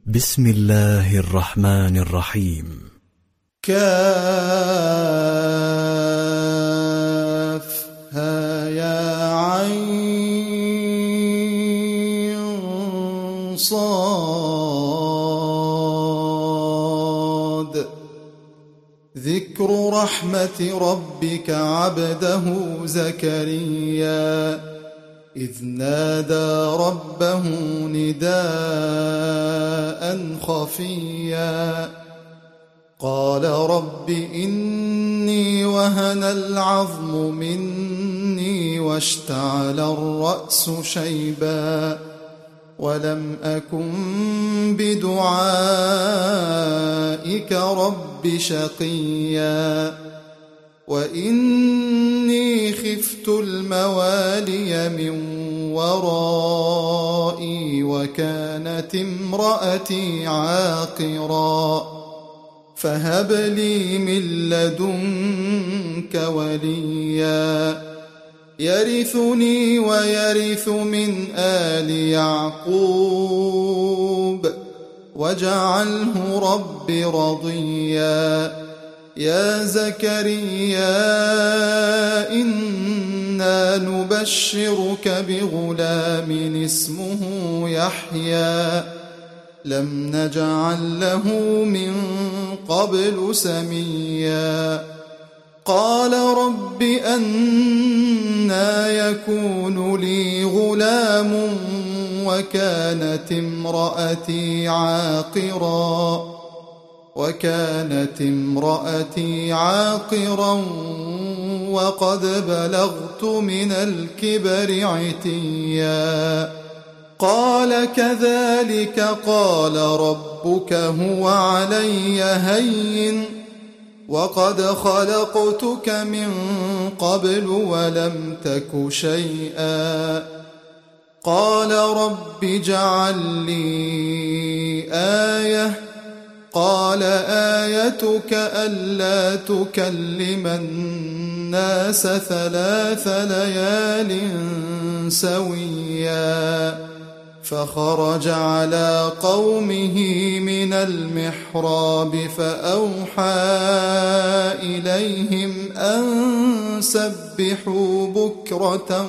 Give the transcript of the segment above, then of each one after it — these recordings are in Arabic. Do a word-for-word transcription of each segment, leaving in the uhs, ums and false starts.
بسم الله الرحمن الرحيم. كاف ها يا عين صاد. ذكر رحمة ربك عبده زكريا إذ نادى ربه نداء خفيا قال رب إني وهن العظم مني واشتعل الرأس شيبا ولم أكن بدعائك رب شقيا وإني خفت الموالي من ورائي وكانت امرأتي عاقرا فهب لي من لدنك وليا يرثني ويرث من آل يعقوب واجعله رب رضيا. يا زكريا إنا نبشرك بغلام اسمه يحيى لم نجعل له من قبل سميا قال رب أنى يكون لي غلام وكانت امرأتي عاقرا وكانت امرأتي عاقرا وقد بلغت من الكبر عتيا قال كذلك قال ربك هو علي هين وقد خلقتك من قبل ولم تك شيئا قال رب اجعل لي آية قال آيتك ألا تكلم الناس ثلاث ليال سويا فخرج على قومه من المحراب فأوحى إليهم أن سبحوا بكرة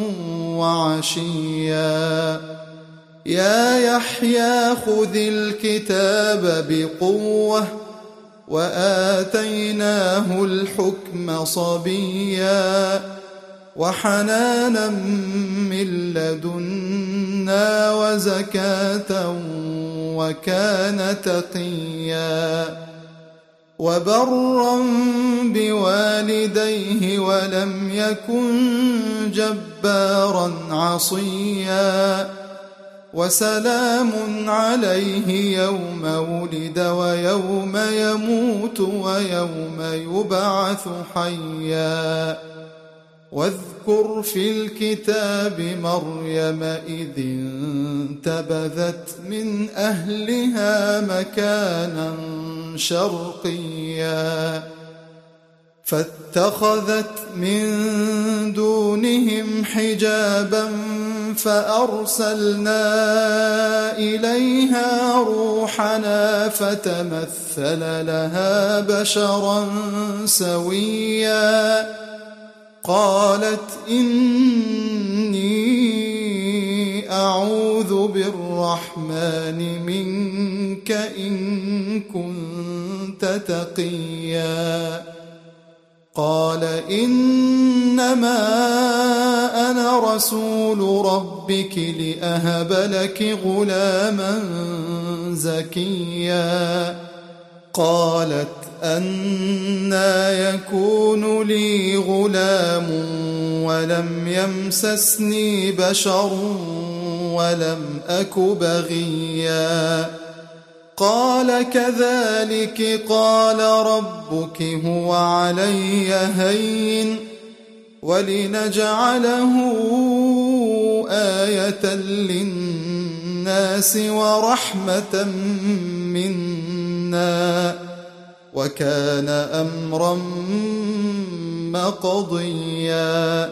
وعشيا يا يحيى خذ الكتاب بقوة وآتيناه الحكم صبيا وحنانا من لدنا وزكاة وكان تقيا وبرا بوالديه ولم يكن جبارا عصيا وسلام عليه يوم ولد ويوم يموت ويوم يبعث حيا واذكر في الكتاب مريم إذ انتبذت من أهلها مكانا شرقيا فاتخذت من دونهم حجابا فأرسلنا إليها روحنا فتمثل لها بشرا سويا قالت إني أعوذ بالرحمن منك إن كنت تقيا قال إنما أنا رسول ربك لأهب لك غلاما زكيا قالت أنى يكون لي غلام ولم يمسسني بشر ولم أك بغيا قال كذلك قال ربك هو علي هين ولنجعله آية للناس ورحمة منا وكان أمرا مقضيا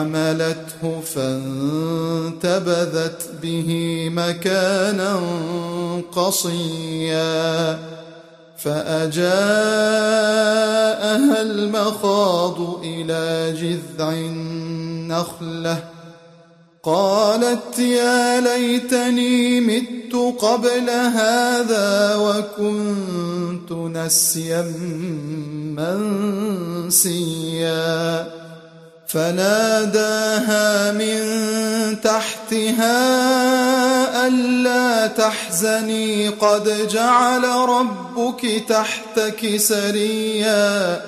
فحملته فانتبذت به مكانا قصيا فأجاءها المخاض إلى جذع النخلة قالت يا ليتني مت قبل هذا وكنت نسيا منسيا فناداها من تحتها ألا تحزني قد جعل ربك تحتك سريا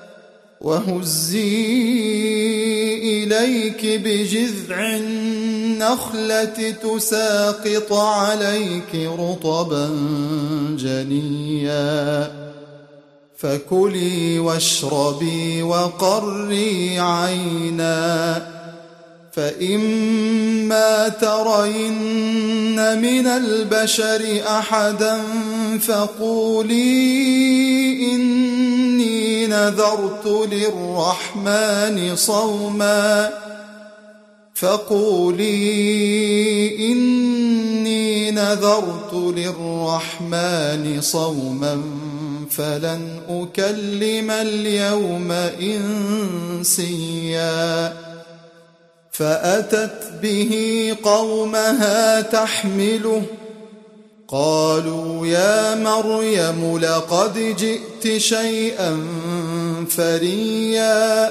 وهزي إليك بجذع النخلة تساقط عليك رطبا جنيا فكلي واشربي وقري عينا فإما ترين من البشر أحدا فقولي إني نذرت للرحمن صوما فقولي إني نذرت للرحمن صوما فلن أكلم اليوم إنسيا فأتت به قومها تحمله قالوا يا مريم لقد جئت شيئا فريا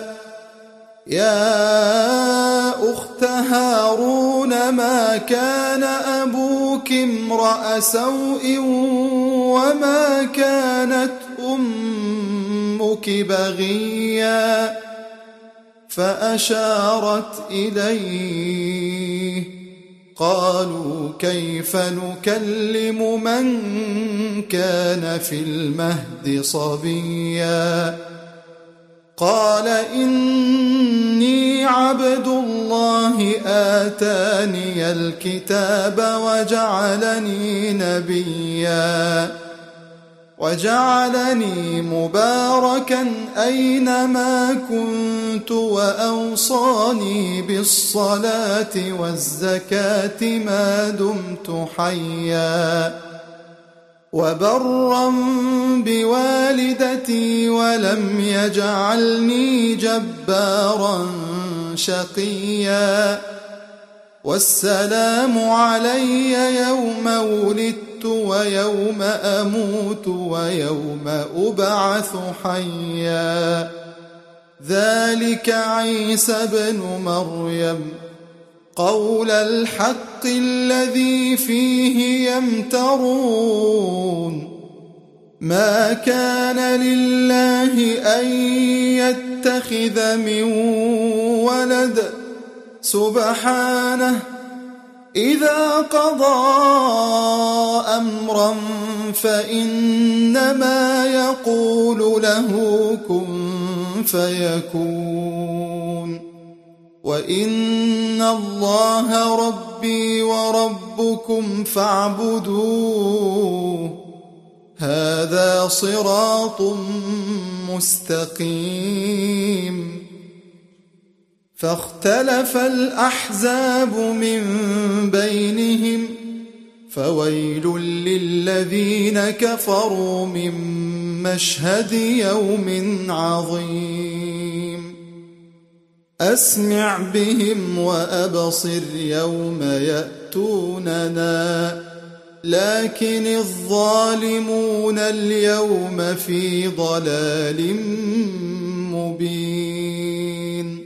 يا أخت هارون ما كان أبوك امرأ سوء وما كانت أمك بغيا فأشارت إليه قالوا كيف نكلم من كان في المهد صبيا قال إني عبد الله آتاني الكتاب وجعلني نبيا وجعلني مباركا أينما كنت وأوصاني بالصلاة والزكاة ما دمت حيا وبرا بوالدتي ولم يجعلني جبارا شقيا والسلام علي يوم ولدت ويوم أموت ويوم أبعث حيا ذلك عيسى بن مريم قول الحق الذي فيه يمترون ما كان لله أن يتخذ من ولد سبحانه إذا قضى أمرا فإنما يقول له كن فيكون وإن الله ربي وربكم فاعبدوه هذا صراط مستقيم فاختلف الأحزاب من بينهم فويل للذين كفروا من مشهد يوم عظيم أسمع بهم وأبصر يوم يأتوننا لكن الظالمون اليوم في ضلال مبين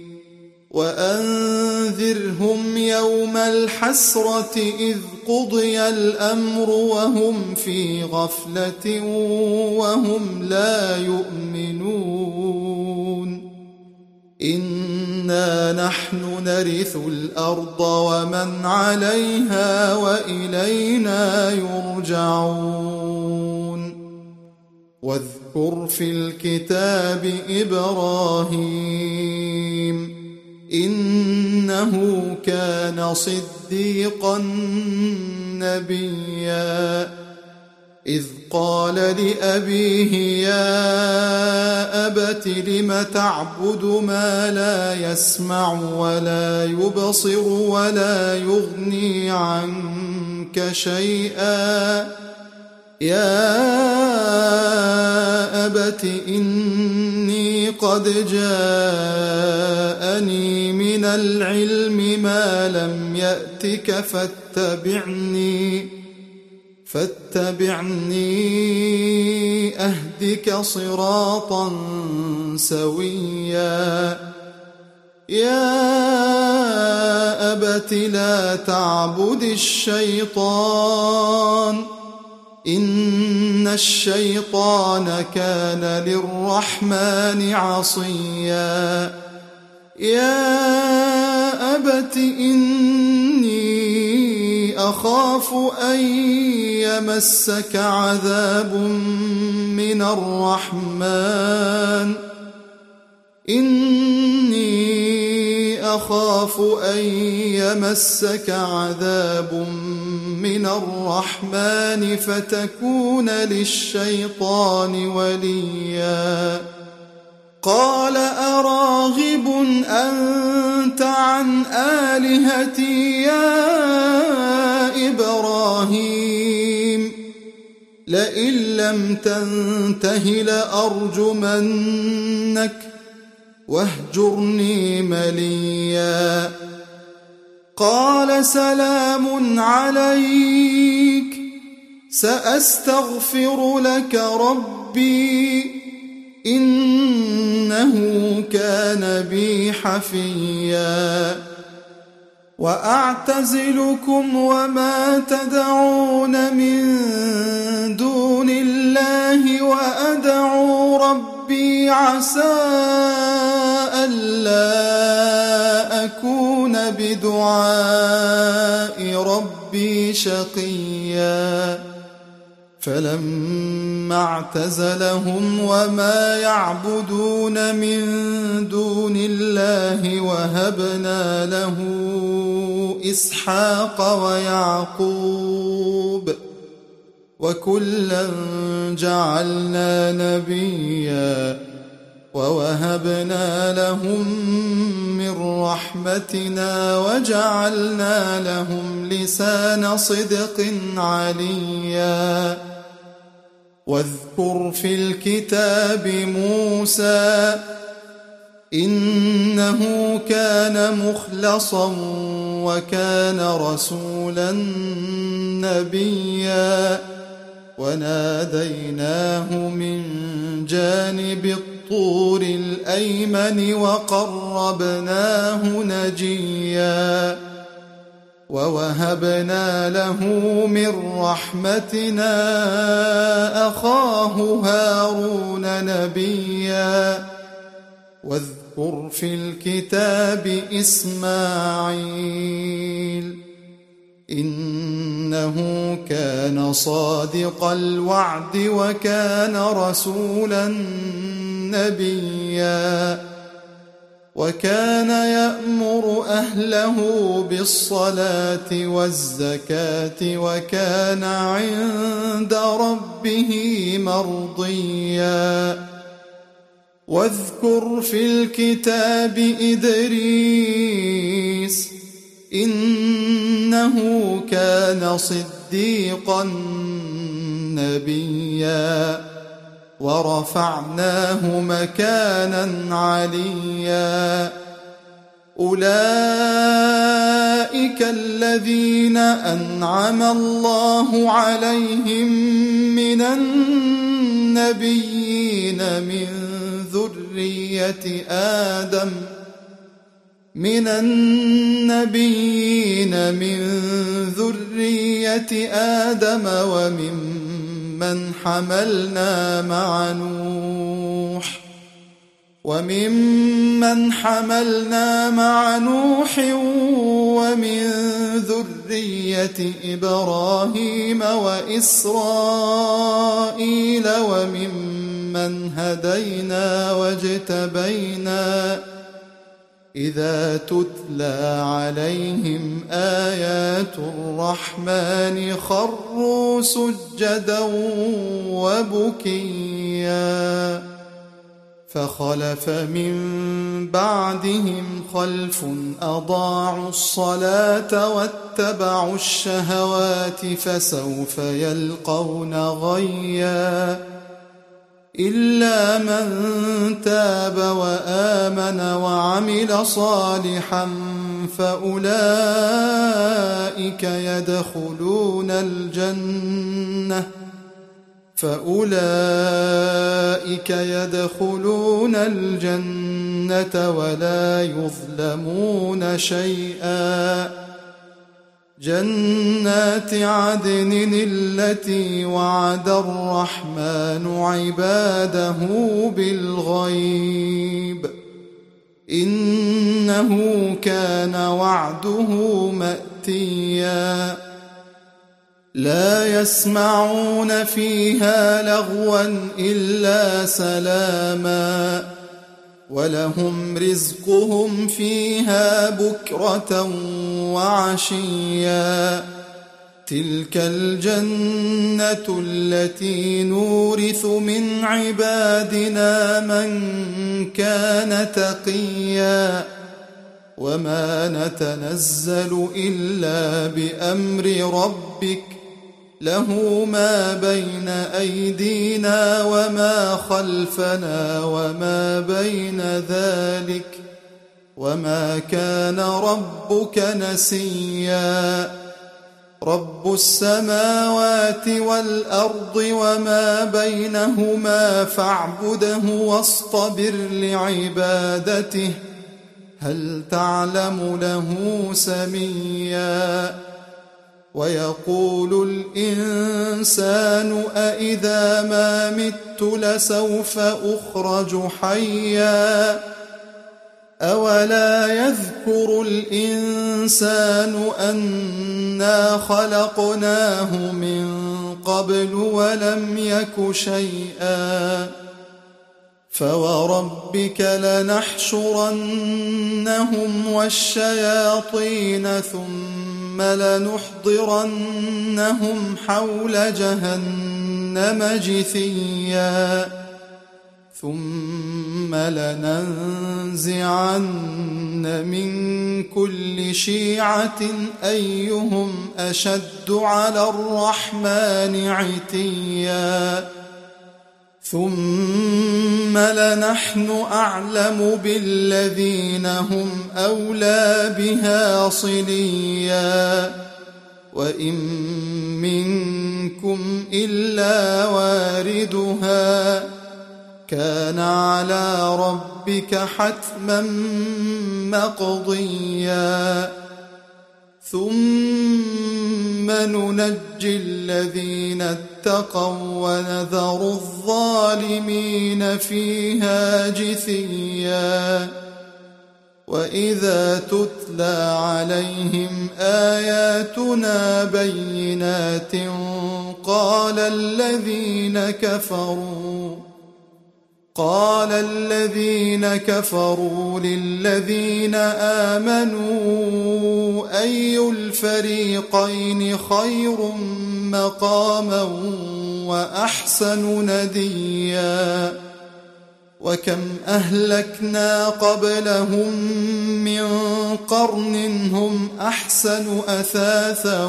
وأنذرهم يوم الحسرة إذ قضي الأمر وهم في غفلة وهم لا يؤمنون إنا نحن نرث الأرض ومن عليها وإلينا يرجعون واذكر في الكتاب إبراهيم إنه كان صديقا نبيا إذ قال لأبيه يا أبت لم تعبد ما لا يسمع ولا يبصر ولا يغني عنك شيئا يا أبت إني قد جاءني من العلم ما لم يأتك فاتبعني فاتبعني أهدك صراطا سويا يا أبت لا تعبد الشيطان إن الشيطان كان للرحمن عصيا يا أبت إني أخاف أن يمسك عذاب من الرحمن إني أخاف أن يمسك عذاب من الرحمن فتكون للشيطان وليا قال أراغب أنت عن آلهتي يا إبراهيم لئن لم تنته لأرجمنك واهجرني مليا قال سلام عليك سأستغفر لك ربي إنه كان بي حفيا وأعتزلكم وما تدعون من دون الله وأدعو ربي عسى ألا أكون بدعاء ربي شقيا فلما اعتزلهم وما يعبدون من دون الله وهبنا له إسحاق ويعقوب وكلا جعلنا نبيا ووهبنا لهم من رحمتنا وجعلنا لهم لسان صدق عليا واذكر في الكتاب موسى إنه كان مخلصا وكان رسولا نبيا وناديناه من جانب الطور الأيمن وقربناه نجيا ووهبنا له من رحمتنا أخاه هارون نبيا واذكر في الكتاب إسماعيل إنه كان صادق الوعد وكان رسولا نبيا وكان يأمر أهله بالصلاة والزكاة وكان عند ربه مرضيا واذكر في الكتاب إدريس إنه كان صديقا نبيا ورفعناه مكانا عليا أولئك الذين أنعم الله عليهم من النبيين من ذرية آدم من النبيين من ذرية آدم وممن حملنا مع نوح وممن حملنا مع نوح ومن ذرية إبراهيم وإسرائيل وممن هدينا واجتبينا إذا تتلى عليهم آيات الرحمن خروا سجدا وبكيا فخلف من بعدهم خلف أضاعوا الصلاة واتبعوا الشهوات فسوف يلقون غيا إلا من تاب وآمن وعمل صالحا فأولئك يدخلون الجنة فأولئك يدخلون الجنة ولا يظلمون شيئا جنات عدن التي وعد الرحمن عباده بالغيب إنه كان وعده مأتيا لا يسمعون فيها لغوا إلا سلاما ولهم رزقهم فيها بكرة وعشيا تلك الجنة التي نورث من عبادنا من كان تقيا وما نتنزل إلا بأمر ربك له ما بين أيدينا وما خلفنا وما بين ذلك وما كان ربك نسيا رب السماوات والأرض وما بينهما فاعبده واصطبر لعبادته هل تعلم له سميا ويقول الإنسان أإذا ما مت لسوف أخرج حيا أولا يذكر الإنسان أنا خلقناه من قبل ولم يك شيئا فوربك لنحشرنهم والشياطين ثم لنحضرنهم حول جهنم جثيا ثم لننزعن من كل شيعة أيهم أشد على الرحمن عتيا ثم لنحن أعلم بالذين هم أولى بها صليا وإن منكم إلا واردها كان على ربك حتما مقضيا ثم ننجي الذين اتقوا ونذر الظالمين فيها جثيا وإذا تتلى عليهم آياتنا بينات قال الذين كفروا قال الذين كفروا للذين آمنوا أي الفريقين خير مقاما وأحسن نديا وكم أهلكنا قبلهم من قرن هم أحسن أثاثا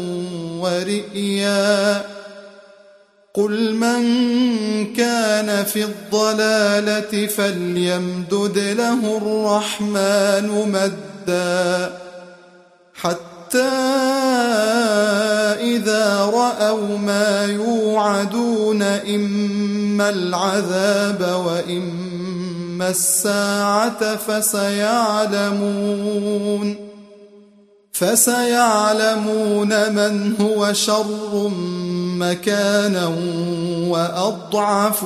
ورئيا قل من كان في الضلالة فليمدد له الرحمن مدا حتى إذا رأوا ما يوعدون إما العذاب وإما الساعة فسيعلمون فسيعلمون من هو شر مكانا وأضعف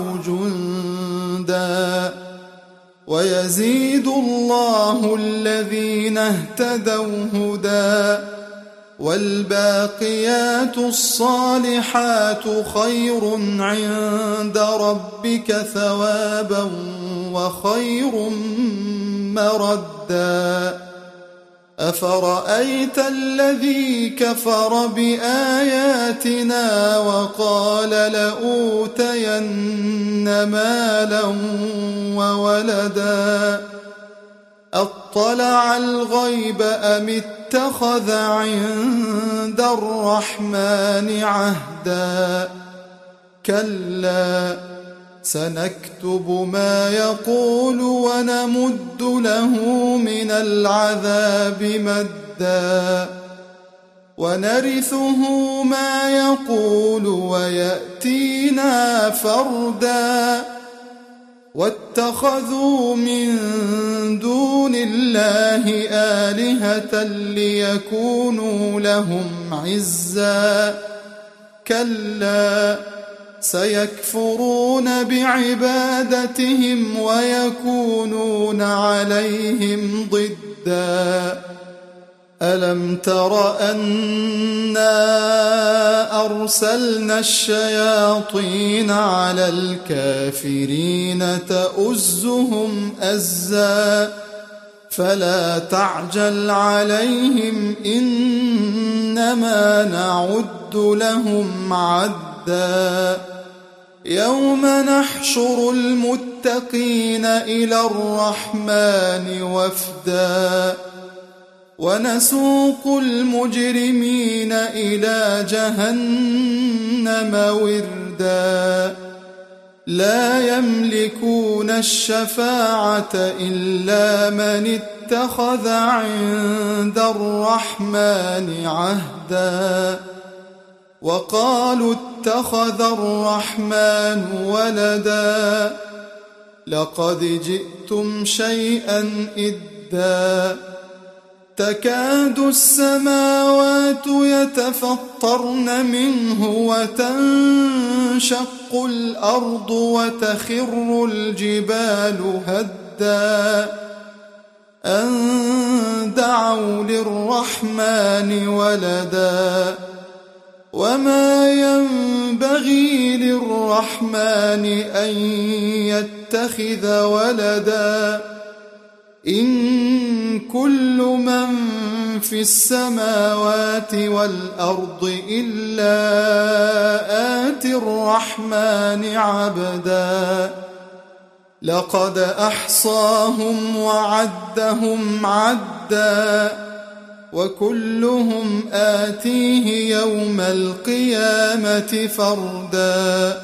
جندا ويزيد الله الذين اهتدوا هدى والباقيات الصالحات خير عند ربك ثوابا وخير مردا أفرأيت الذي كفر بآياتنا وقال لأوتين مالا وولدا أطلع الغيب أم اتخذ عند الرحمن عهدا كلا سنكتب ما يقول ونمد له من العذاب مدا ونرثه ما يقول ويأتينا فردا واتخذوا من دون الله آلهة ليكونوا لهم عزا كلا سيكفرون بعبادتهم ويكونون عليهم ضدا ألم تر أنا أرسلنا الشياطين على الكافرين تؤزهم أزا فلا تعجل عليهم إنما نعد لهم عدا يوم نحشر المتقين إلى الرحمن وفدا ونسوق المجرمين إلى جهنم وردا لا يملكون الشفاعة إلا من اتخذ عند الرحمن عهدا وقالوا اتخذ الرحمن ولدا لقد جئتم شيئا إدا تكاد السماوات يتفطرن منه وتنشق الأرض وتخر الجبال هدا أن دعوا للرحمن ولدا وما ينبغي للرحمن أن يتخذ ولدا إن كل من في السماوات والأرض إلا آتي الرحمن عبدا لقد أحصاهم وعدهم عدا وكلهم آتيه يوم القيامة فردا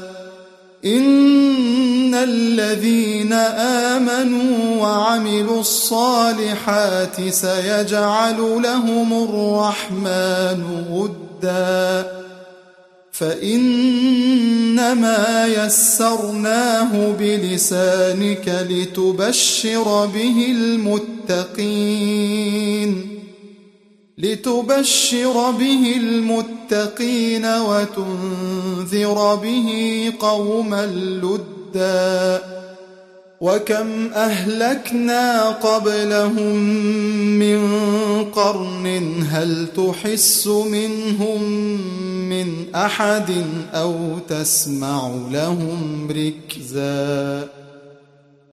إن الذين آمنوا وعملوا الصالحات سيجعل لهم الرحمن ودا فإنما يسرناه بلسانك لتبشر به المتقين لتبشر به المتقين وتنذر به قوما لدا وكم أهلكنا قبلهم من قرن هل تحس منهم من أحد أو تسمع لهم ركزا